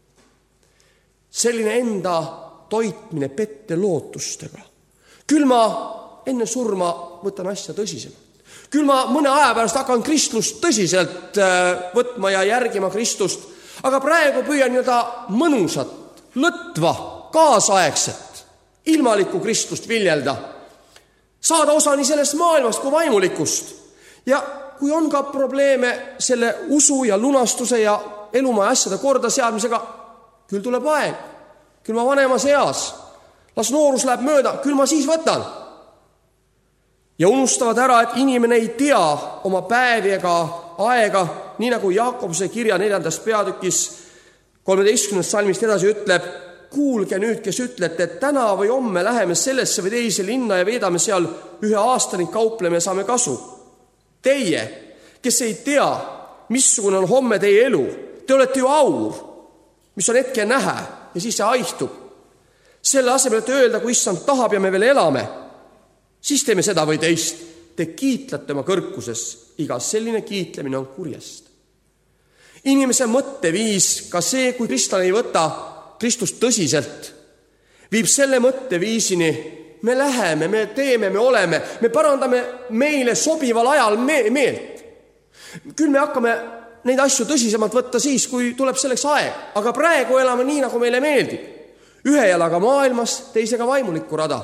Selline enda toitmine pette lootustega. Küll ma enne surma võtan asja tõsisemalt. Küll ma mõne aja pärast hakkan kristlust tõsiselt võtma ja järgima Kristust, aga praegu püüan nii-öelda mõnusat, lõtva, kaasaegset, ilmalikku Kristlust viljelda, saada osa nii sellest maailmast kui vaimulikust. Ja kui on ka probleeme selle usu ja lunastuse ja elumaja asjade korda seadmisega, küll tuleb aeg, küll ma vanemas eas, las noorus läheb mööda, küll ma siis võtan. ja unustavad ära, et inimene ei tea oma päevi ega aega, nii nagu Jaakobuse kirja neljandas peatükis kolmeteistkümnendast salmist edasi ütleb, kuulge nüüd, kes ütlete, et täna või homme läheme sellesse või teise linna ja veedame seal ühe aasta ning kaupleme ja saame kasu. Teie, kes ei tea, missugune on homme teie elu, te olete ju aur, mis on hetke nähe ja siis see aihtub. Selle asemel, et öelda, kui issand tahab ja me veel elame, siis teeme seda või teist. Te kiitlete oma kõrkuses, iga selline kiitlemine on kurjast. Inimese mõtteviis, ka see, kui kristlane ei võta Kristust tõsiselt, viib selle mõtteviisini, me läheme, me teeme, me oleme, me parandame meile sobival ajal me- meelt. Küll me hakkame neid asju tõsisemalt võtta siis, kui tuleb selleks aeg, aga praegu elame nii, nagu meile meeldib. Ühe jalaga maailmas, teisega vaimulikku rada.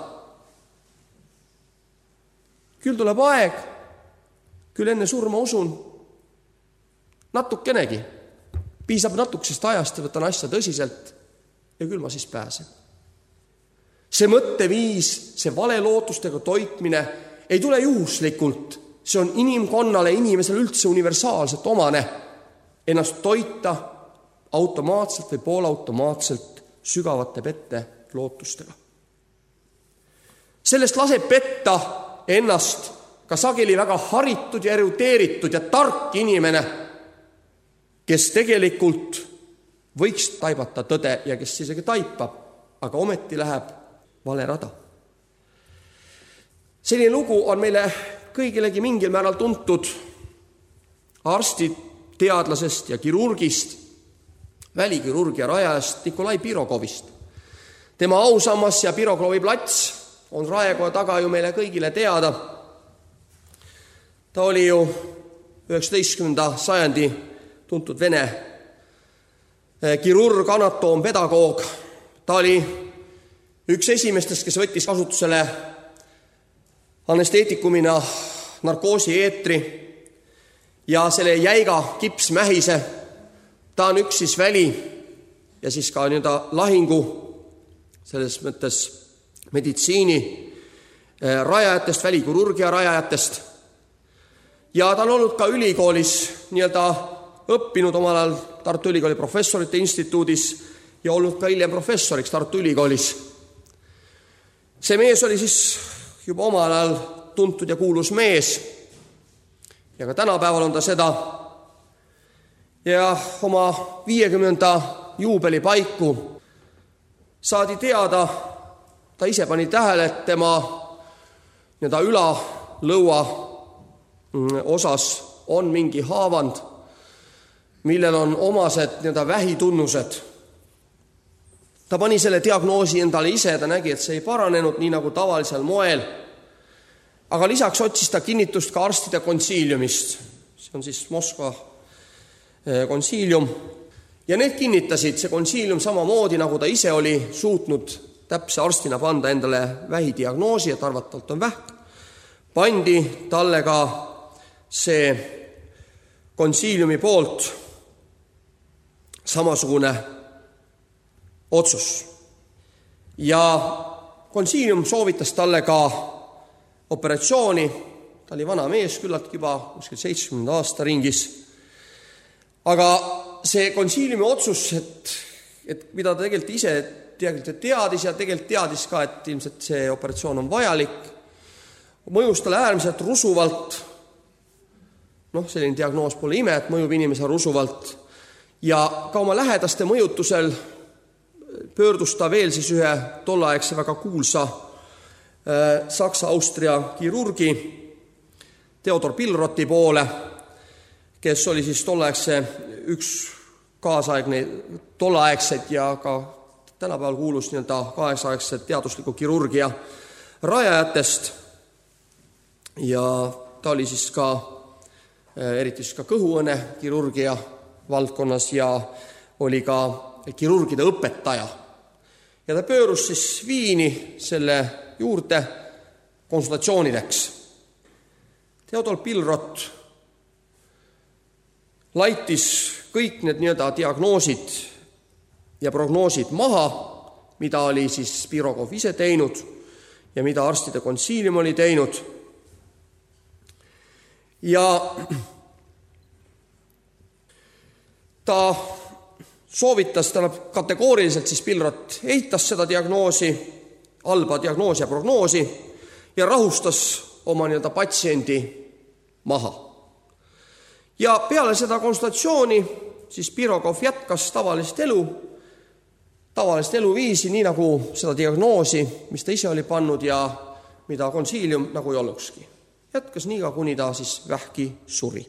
Küll tuleb aeg, küll enne surma usun, natukenegi. Piisab natukesest ajast ja võtan asja tõsiselt ja küll ma siis pääsen. See mõtteviis, see vale lootustega toitmine ei tule juhuslikult. See on inimkonnale, inimesele üldse universaalselt omane ennast toita automaatselt või poolautomaatselt sügavate pette lootustega. Sellest laseb petta ennast ka sageli väga haritud ja eruteeritud ja tark inimene, kes tegelikult võiks taibata tõde ja kes isegi taipab, aga ometi läheb vale rada. Selline lugu on meile kõigilegi mingil määral tuntud arstid, teadlasest ja kirurgist, välikirurgia rajajast Nikolai Pirogovist. Tema ausammas ja Pirogovi plats on Raekoja taga ju meile kõigile teada. Ta oli ju üheksateistkümnenda sajandi tuntud vene kirurg, anatoom, pedagoog. Ta oli üks esimestest, kes võttis kasutusele anesteetikumina narkoosi eetri ja selle jäiga kipsmähise. Ta on üks siis väli ja siis ka nii-öelda lahingu selles mõttes meditsiini rajajatest, välikirurgia rajajatest. Ja ta on olnud ka ülikoolis nii-öelda õppinud omal ajal Tartu Ülikooli professorite instituudis ja olnud ka hiljem professoriks Tartu Ülikoolis. See mees oli siis juba omal ajal tuntud ja kuulus mees ja ka tänapäeval on ta seda. Ja oma viiekümnenda juubeli paiku saadi teada, ta ise pani tähele, et tema nii-öelda ülalõua osas on mingi haavand, millel on omased nii-öelda vähitunnused. Ta pani selle diagnoosi endale ise, ta nägi, et see ei paranenud nii nagu tavalisel moel, aga lisaks otsis ta kinnitust ka arstide konsiiliumist. See on siis Moskva konsiilium. Ja need kinnitasid, see konsiilium samamoodi, nagu ta ise oli suutnud täpse arstina panda endale vähidiagnoosi, et arvatavalt on vähk, pandi talle ka see konsiiliumi poolt samasugune otsus. Ja konsiilium soovitas talle ka operatsiooni, ta oli vana mees, küllalt juba kuskil seitsmekümnenda aasta ringis. Aga see konsiiliumi otsus, et, et mida ta tegelikult ise tegelikult teadis ja tegelikult teadis ka, et ilmselt see operatsioon on vajalik, mõjus talle äärmiselt rusuvalt. Noh, selline diagnoos pole ime, et mõjub inimese rusuvalt. Ja ka oma lähedaste mõjutusel pöördus ta veel siis ühe tolleaegse väga kuulsa äh, Saksa-Austria kirurgi Theodor Pilroti poole, kes oli siis tolleaegse üks kaasaegne, tolleaegsed ja ka tänapäeval kuulus nii-öelda kaasaegsed teadusliku kirurgia rajajatest. Ja ta oli siis ka, eriti siis ka kõhuõne kirurgia valdkonnas ja oli ka kirurgide õpetaja. Ja ta pöörus siis Viini selle juurde konsultatsioonideks. Theodor Pilrot laitis kõik need nii-öelda diagnoosid ja prognoosid maha, mida oli siis Pirogov ise teinud ja mida arstide konsiilium oli teinud. ja ta soovitas, ta kategooriliselt siis Pilrot eitas seda diagnoosi, halba diagnoosi ja prognoosi ja rahustas oma nii-öelda patsiendi maha. Ja peale seda konsultatsiooni siis Pirogov jätkas tavalist elu, tavalist eluviisi, nii nagu seda diagnoosi, mis ta ise oli pannud ja mida konsiilium nagu ei olnukski. Jätkas nii ka, kuni ta siis vähki suri.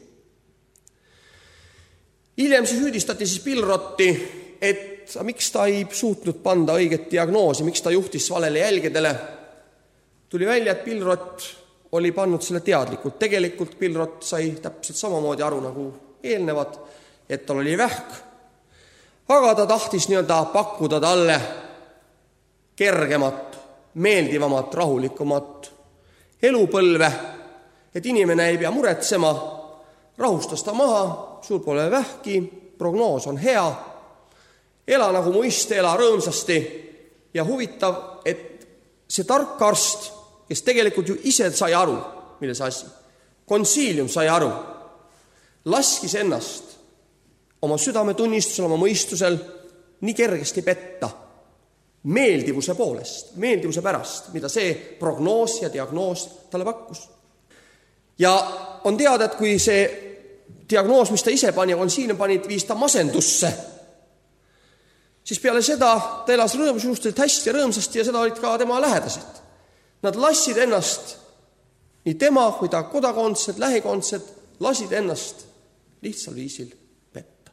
Hiljem siis hüüdistati siis Pilrotti, et miks ta ei suutnud panda õiget diagnoosi, miks ta juhtis valele jälgedele. Tuli välja, et Pilrot oli pannud selle teadlikult. Tegelikult Pilrot sai täpselt samamoodi aru nagu eelnevad, et tal oli vähk, aga ta tahtis nii-öelda pakkuda talle kergemat, meeldivamat, rahulikumat elupõlve, et inimene ei pea muretsema, rahustas ta maha, sul pole vähki, prognoos on hea, ela nagu muiste, ela rõõmsasti ja huvitav, et see tark arst, kes tegelikult ju ise sai aru, milles asi, konsiilium sai aru, laskis ennast oma südametunnistusel, oma mõistusel nii kergesti petta meeldivuse poolest, meeldivuse pärast, mida see prognoos ja diagnoos talle pakkus. Ja on teada, et kui see diagnoos, mis ta ise pani, konsiilium panid, viis ta masendusse, siis peale seda ta elas rõõmsuhteliselt hästi ja rõõmsasti ja seda olid ka tema lähedased. Nad lassid ennast, nii tema kui ta kodakondsed, lähikondsed, lasid ennast lihtsal viisil petta.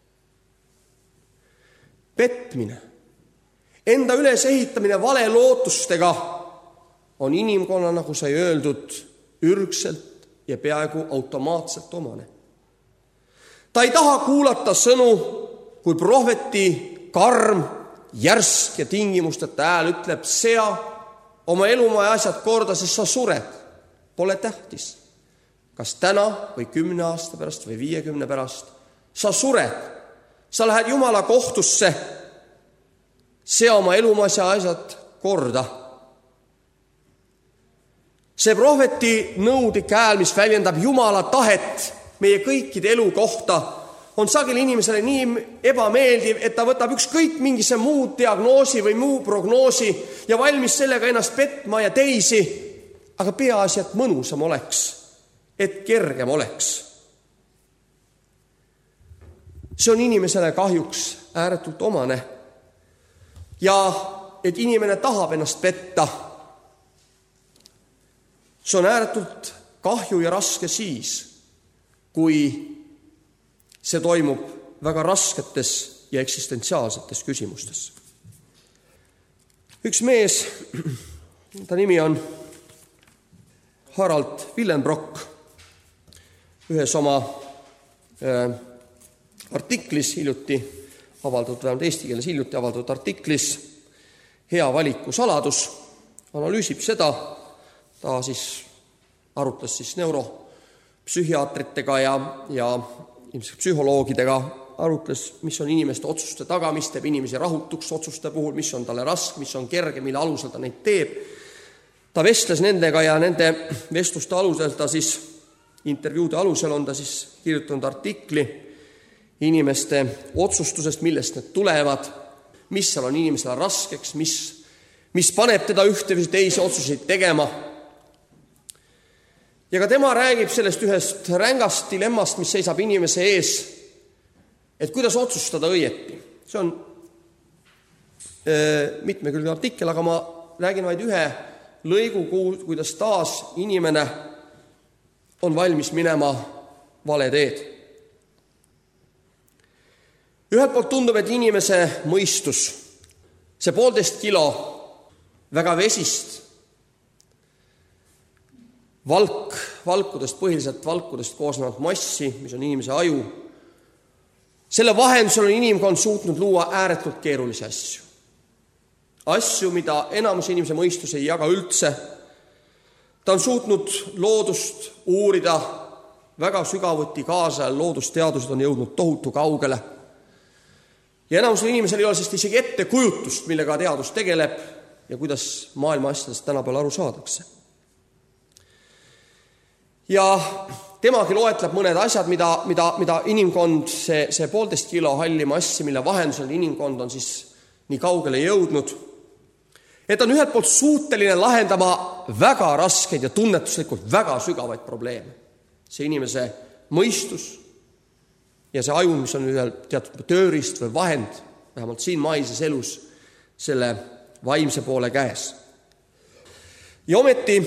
Petmine, enda ülesehitamine vale lootustega on inimkonna, nagu sai öeldud, ürgselt ja peaaegu automaatselt omane. Ta ei taha kuulata sõnu, kui prohveti karm, järsk ja tingimusteta hääl ütleb, sea oma elumaa asjad korda, sest sa sured. Pole tähtis, kas täna või kümne aasta pärast või viiekümne pärast. Sa sured, sa lähed Jumala kohtusse, sea oma elumaa asjad korda. See prohveti nõudlik hääl, mis väljendab Jumala tahet meie kõikide elu kohta, on sageli inimesele nii ebameeldiv, et ta võtab ükskõik mingise muu diagnoosi või muu prognoosi ja valmis sellega ennast petma ja teisi, aga peaasi, et mõnusam oleks, et kergem oleks. See on inimesele kahjuks ääretult omane ja et inimene tahab ennast petta, see on ääretult kahju ja raske siis, kui see toimub väga rasketes ja eksistentsiaalsetes küsimustes. Üks mees, ta nimi on Harald Willenbrock, ühes oma äh, artiklis hiljuti avaldatud, vähemalt eesti keeles hiljuti avaldatud artiklis Hea valiku saladus, analüüsib seda, ta siis arutles siis neuropsühhiaatritega ja, ja ilmselt psühholoogidega, arutles, mis on inimeste otsuste taga, mis teeb inimesi rahutuks otsuste puhul, mis on talle raske, mis on kerge, mille alusel ta neid teeb. Ta vestles nendega ja nende vestluste alusel ta siis, intervjuude alusel on ta siis kirjutanud artikli inimeste otsustusest, millest need tulevad, mis seal on inimesele raskeks, mis, mis paneb teda ühte või teisi otsuseid tegema. Ja ka tema räägib sellest ühest rängast dilemmast, mis seisab inimese ees, et kuidas otsustada õieti. See on äh, mitmekülgne artikkel, aga ma räägin vaid ühe lõigu, kuidas taas inimene on valmis minema vale teed. Ühelt poolt tundub, et inimese mõistus, see poolteist kilo väga vesist, valk, valkudest, põhiliselt valkudest koosnevat massi, mis on inimese aju. Selle vahendusel on inimkond suutnud luua ääretult keerulisi asju. Asju, mida enamus inimese mõistus ei jaga üldse. Ta on suutnud loodust uurida väga sügavuti kaasa, loodusteadused on jõudnud tohutu kaugele. Ja enamusel inimesel ei ole sest isegi ettekujutust, millega teadus tegeleb ja kuidas maailma asjadest tänapäeval aru saadakse. Ja temagi loetleb mõned asjad, mida, mida, mida inimkond, see, see poolteist kilo halli massi, mille vahendusel inimkond on siis nii kaugele jõudnud, et on ühelt poolt suuteline lahendama väga raskeid ja tunnetuslikult väga sügavaid probleeme. See inimese mõistus ja see aju, mis on ühel teatud tööriist või vahend, vähemalt siin maises elus, selle vaimse poole käes. Ja ometi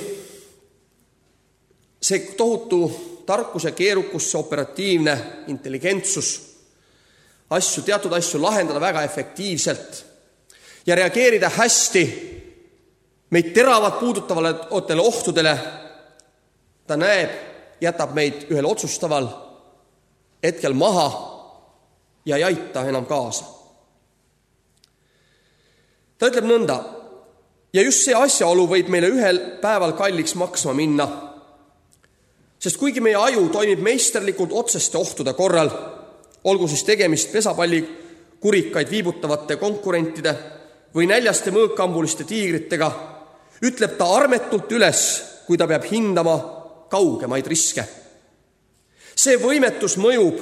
see tohutu tarkuse keerukus, see operatiivne intelligentsus, asju, teatud asju lahendada väga efektiivselt ja reageerida hästi meid teravalt puudutavatele ohtudele, ta näeb, jätab meid ühel otsustaval hetkel maha ja ei aita enam kaasa. Ta ütleb nõnda, ja just see asjaolu võib meile ühel päeval kalliks maksma minna, sest kuigi meie aju toimib meisterlikult otseste ohtude korral, olgu siis tegemist pesapalli kurikaid viibutavate konkurentide või näljaste mõõkambuliste tiigritega, ütleb ta armetult üles, kui ta peab hindama kaugemaid riske. See võimetus mõjub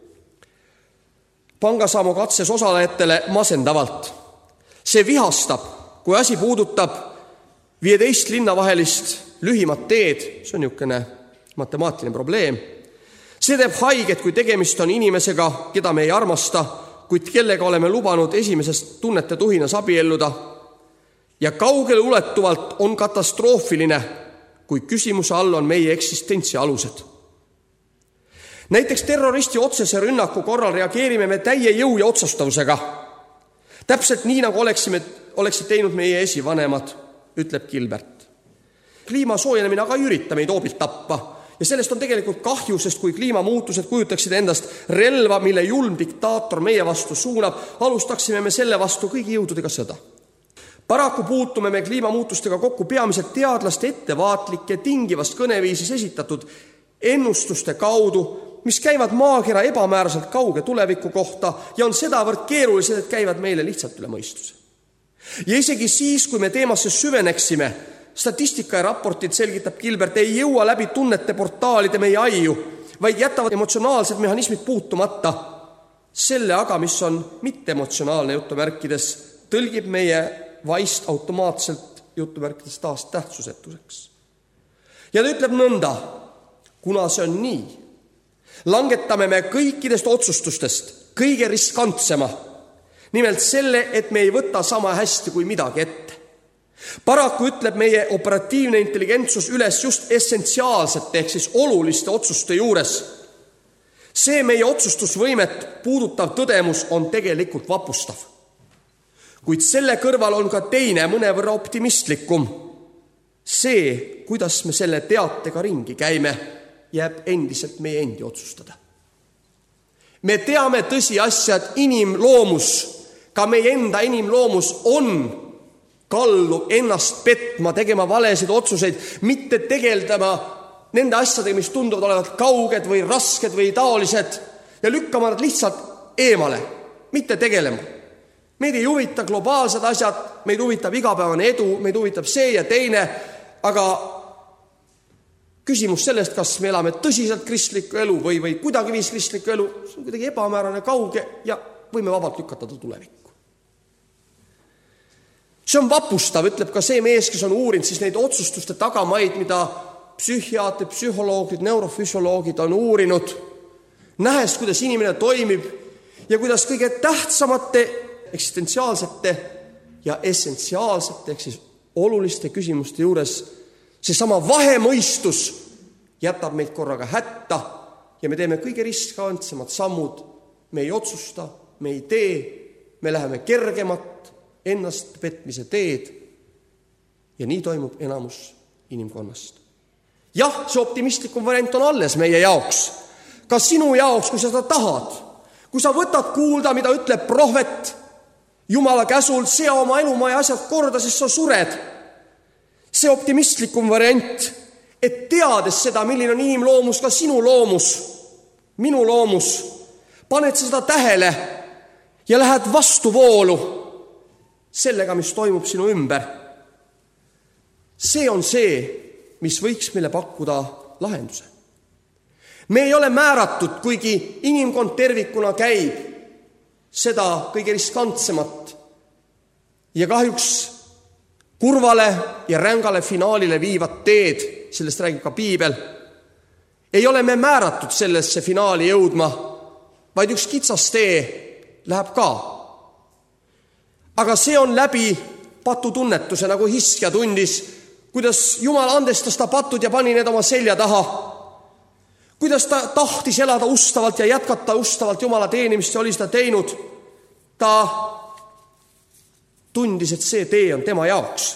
pangasaamu katses osalejatele masendavalt. See vihastab, kui asi puudutab viieteist linna vahelist lühimat teed, see on niisugune matemaatiline probleem. See teeb haiget, kui tegemist on inimesega, keda me ei armasta, kuid kellega oleme lubanud esimesest tunnete tuhinas abielluda. Ja kaugele uletuvalt on katastroofiline, kui küsimuse all on meie eksistentsi alused. Näiteks terroristi otsese rünnaku korral reageerime me täie jõu ja otsustavusega. Täpselt nii, nagu oleksime, oleksid teinud meie esivanemad, ütleb Gilbert. Kliima soojenemine aga ei ürita meid hoobilt tappa ja sellest on tegelikult kahju, sest kui kliimamuutused kujutaksid endast relva, mille julm diktaator meie vastu suunab, alustaksime me selle vastu kõigi jõududega sõda. Paraku puutume me kliimamuutustega kokku peamiselt teadlaste ettevaatlike tingivast kõneviisis esitatud ennustuste kaudu, mis käivad maakera ebamääraselt kauge tuleviku kohta ja on sedavõrd keerulised, et käivad meile lihtsalt üle mõistuse. Ja isegi siis, kui me teemasse süveneksime, statistika ja raportid, selgitab Gilbert, ei jõua läbi tunnete portaalide meie aiu, vaid jätavad emotsionaalsed mehhanismid puutumata. Selle aga, mis on mitteemotsionaalne jutumärkides, tõlgib meie vaist automaatselt jutumärkides taas tähtsusetuseks. Ja ta ütleb nõnda, kuna see on nii, langetame me kõikidest otsustustest kõige riskantsema, nimelt selle, et me ei võta sama hästi kui midagi ette. Paraku ütleb meie operatiivne intelligentsus üles just essentsiaalsete ehk siis oluliste otsuste juures. See meie otsustusvõimet puudutav tõdemus on tegelikult vapustav. Kuid selle kõrval on ka teine mõnevõrra optimistlikum. See, kuidas me selle teatega ringi käime, jääb endiselt meie endi otsustada. Me teame tõsiasja, et inimloomus, ka meie enda inimloomus on kallu ennast petma, tegema valesid otsuseid, mitte tegeldama nende asjadega, mis tunduvad olevat kauged või rasked või taolised ja lükkama nad lihtsalt eemale, mitte tegelema. Meid ei huvita globaalsed asjad, meid huvitab igapäevane edu, meid huvitab see ja teine, aga küsimus sellest, kas me elame tõsiselt kristlikku elu või, või kuidagi viis kristlikku elu, see on kuidagi ebamäärane, kauge ja võime vabalt lükata ta tulevikku. See on vapustav, ütleb ka see mees, kes on uurinud siis neid otsustuste tagamaid, mida psühhiaatrid, psühholoogid, neurofüsioloogid on uurinud, nähes, kuidas inimene toimib ja kuidas kõige tähtsamate eksistentsiaalsete ja essentsiaalsete ehk siis oluliste küsimuste juures see sama vahemõistus jätab meid korraga hätta ja me teeme kõige riskantsemad sammud, me ei otsusta, me ei tee, me läheme kergemat ennast petmise teed ja nii toimub enamus inimkonnast. Jah, see optimistlikum variant on alles meie jaoks, ka sinu jaoks, kui sa seda tahad, kui sa võtad kuulda, mida ütleb prohvet Jumala käsul, sea oma elumaja asjad korda, sest sa sured. See optimistlikum variant, et teades seda, milline on inimloomus, ka sinu loomus, minu loomus, paned seda tähele ja lähed vastuvoolu sellega, mis toimub sinu ümber. See on see, mis võiks meile pakkuda lahenduse. Me ei ole määratud, kuigi inimkond tervikuna käib seda kõige riskantsemat ja kahjuks kurvale ja rängale finaalile viivat teed, sellest räägib ka piibel, ei ole me määratud sellesse finaali jõudma, vaid üks kitsas tee läheb ka. Aga see on läbi patutunnetuse, nagu Hiskja tundis, kuidas Jumal andestas ta patud ja pani need oma selja taha, kuidas ta tahtis elada ustavalt ja jätkata ustavalt Jumala teenimist ja oli seda teinud. Ta tundis, et see tee on tema jaoks.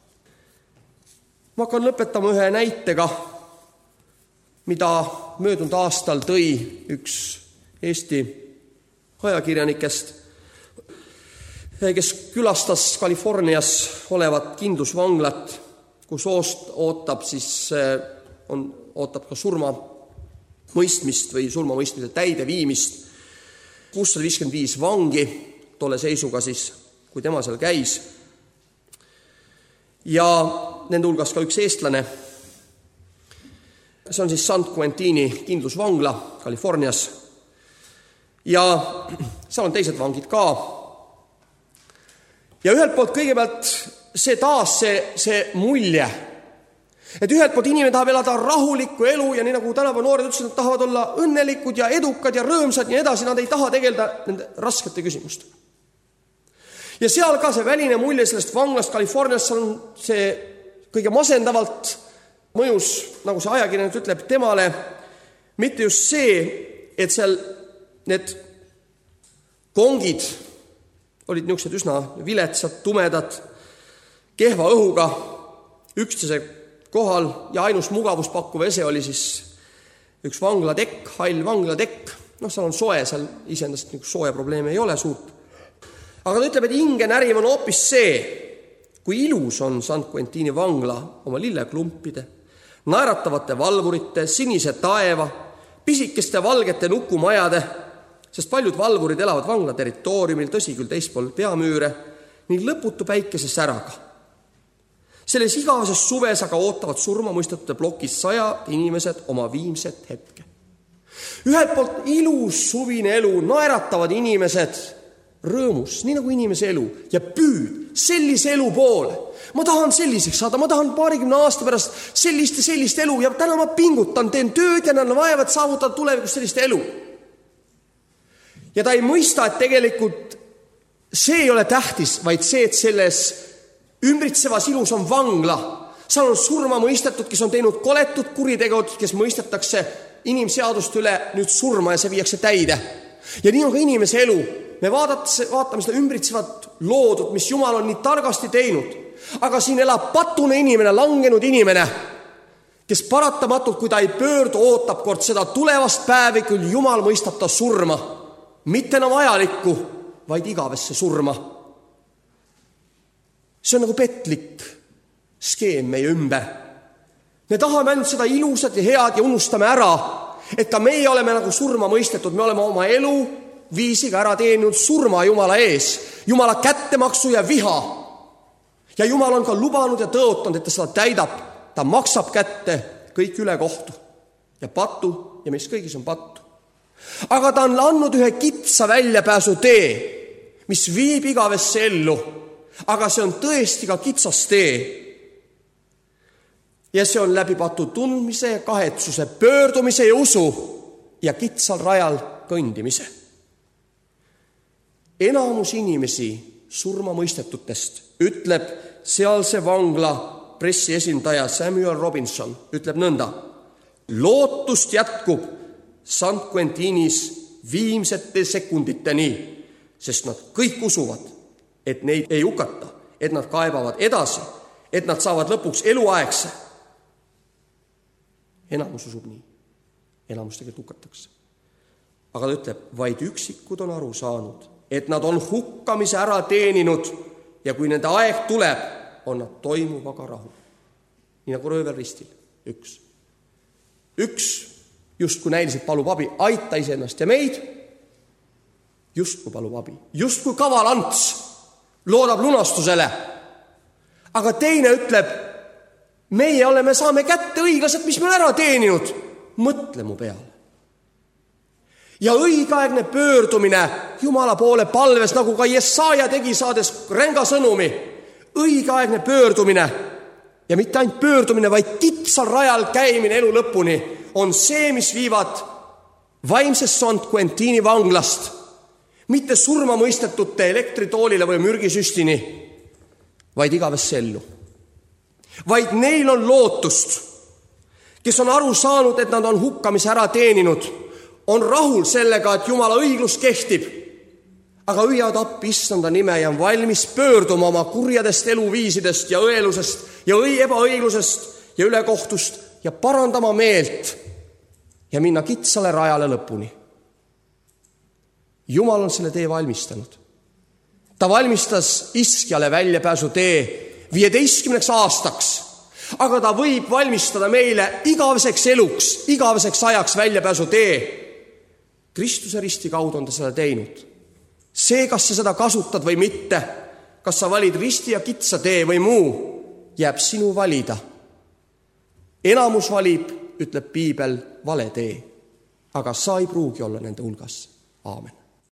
Ma hakkan lõpetama ühe näitega, mida möödunud aastal tõi üks Eesti ajakirjanikest, kes külastas Californias olevat kindlusvanglat, kus ootab, siis on, ootab ka surma mõistmist või surma mõistmise täide viimist. kuussada viiskümmend viis vangi tolle seisuga siis, kui tema seal käis. Ja nende hulgas ka üks eestlane. See on siis San Quentini kindlusvangla Californias. Ja seal on teised vangid ka. Ja ühelt poolt kõigepealt see taas see, see mulje, et ühelt poolt inimene tahab elada rahulikku elu ja nii nagu tänapäeva noored ütlesid, nad tahavad olla õnnelikud ja edukad ja rõõmsad ja nii edasi, nad ei taha tegeleda nende raskete küsimustega. Ja seal ka see väline mulje sellest vanglast Californias on see kõige masendavalt mõjus, nagu see ajakirjanik ütleb, temale mitte just see, et seal need kongid olid niisugused üsna viletsad, tumedad, kehva õhuga, üksteise kohal ja ainus mugavus pakkuv ese oli siis üks vanglatekk, hall vanglatekk. No seal on soe, seal iseendast sooja probleeme ei ole suurt. Aga ta ütleb, et hinge närim on hoopis see, kui ilus on San Quentini vangla oma lilleklumpide, naeratavate valvurite, sinise taeva, pisikeste valgete nukumajade, sest paljud valvurid elavad vangla territooriumil, tõsi küll teispool peamüüre, ning lõputu päikese säraga. Selles igases suves aga ootavad surmamõistetute plokis sajad inimesed oma viimset hetke. Ühelt poolt ilus suvine elu, naeratavad inimesed rõõmus, nii nagu inimese elu, ja püüd sellise elu poole. Ma tahan selliseks saada, ma tahan paarikümne aasta pärast sellist ja sellist elu ja täna ma pingutan, teen tööd ja nad vaevad saavutada tulevikus sellist elu. Ja ta ei mõista, et tegelikult see ei ole tähtis, vaid see, et selles ümbritsevas ilus on vangla. Seal on surma mõistetud, kes on teinud koletud kuritegevud, kes mõistetakse inimseadust üle nüüd surma ja see viiakse täide. Ja nii on ka inimese elu. Me vaadates, vaatame seda ümbritsevat loodud, mis Jumal on nii targasti teinud. Aga siin elab patune inimene, langenud inimene, kes paratamatult, kui ta ei pöördu, ootab kord seda tulevast päevi, küll Jumal mõistab ta surma. Mitte enam ajalikku, vaid igavesse surma. See on nagu petlik skeem meie ümber. Me tahame ainult seda ilusat ja head ja unustame ära, et ka meie oleme nagu surma mõistetud. Me oleme oma elu viisiga ära teeninud surma Jumala ees, Jumala kättemaksu ja viha. Ja Jumal on ka lubanud ja tõotanud, et ta seda täidab. Ta maksab kätte kõik üle kohtu ja patu ja mis kõigis on pattu. Aga ta on andnud ühe kitsa väljapääsu tee, mis viib igavesse ellu. Aga see on tõesti ka kitsas tee. Ja see on läbi patu tundmise ja kahetsuse, pöördumise ja usu ja kitsal rajal kõndimise. Enamus inimesi surma mõistetutest, ütleb sealse vangla pressiesindaja Samuel Robinson, ütleb nõnda. Lootust jätkub San Quentinis viimsete sekunditeni, sest nad kõik usuvad, et neid ei hukata, et nad kaebavad edasi, et nad saavad lõpuks eluaegse. Enamus usub nii. Enamus tegelikult hukatakse. Aga ta ütleb, vaid üksikud on aru saanud, et nad on hukkamise ära teeninud ja kui nende aeg tuleb, on nad toimuvaga rahu. Nii nagu röövel ristil. Üks. Üks just kui näiliselt palub abi, aita iseennast ja meid, just kui palub abi, just kui kaval ants loodab lunastusele. Aga teine ütleb, meie oleme, saame kätte õiglaselt, mis me ära teeninud. Mõtle mu peale, Ja õigeaegne pöördumine Jumala poole palves, nagu ka Jesaja tegi, saades ränga sõnumi. Õigeaegne pöördumine ja mitte ainult pöördumine, vaid kitsal rajal käimine elu lõpuni on see, mis viivad vaimsest Saint Quentini vanglast, mitte surma mõistetute elektritoolile või mürgisüstini, vaid igavesse ellu. Vaid neil on lootust, kes on aru saanud, et nad on hukkamise ära teeninud, on rahul sellega, et Jumala õiglus kehtib, aga hüüavad appi issanda nime ja on valmis pöörduma oma kurjadest eluviisidest ja õelusest ja ebaõiglusest ja ülekohtust ja parandama meelt ja minna kitsale rajale lõpuni. Jumal on selle tee valmistanud. Ta valmistas iskjale väljapääsu tee viieteistkümneks aastaks, aga ta võib valmistada meile igaveseks eluks, igaveseks ajaks väljapääsu tee. Kristuse risti kaudu on ta seda teinud. See, kas sa seda kasutad või mitte, kas sa valid risti ja kitsa tee või muu, jääb sinu valida. Enamus valib, ütleb piibel, vale tee, aga sa ei pruugi olla nende hulgas. Aamen.